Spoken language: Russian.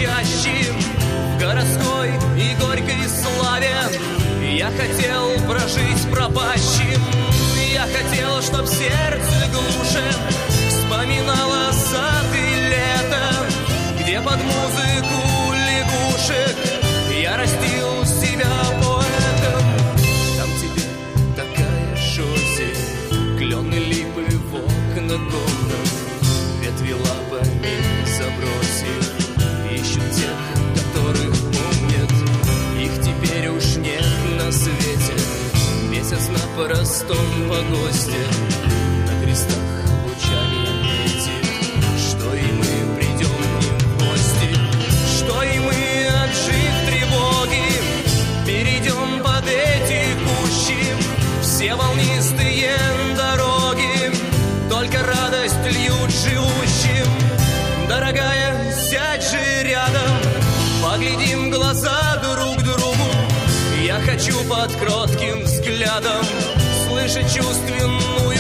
блестящим в городской и горькой славе. Я хотел прожить пропащим, я хотел, чтоб сердце глуше вспоминало сад и лето, где под музыку лягушек я растил себя поэтом. Там теперь такая шоссе, клены, липы в окна комнат, ветви лапами забросив, ищут тех, которых помнят. Их теперь уж нет на свете, месяц на простом погосте, на крестах лучами метит, что и мы придем к ним в гости, что и мы, отжив тревоги, перейдем под эти кущи. Все волнистые дороги только радость льют живущим. Дорогая, сядь же рядом, поглядим в глаза друг другу. Я хочу под кротким взглядом слышать чувственную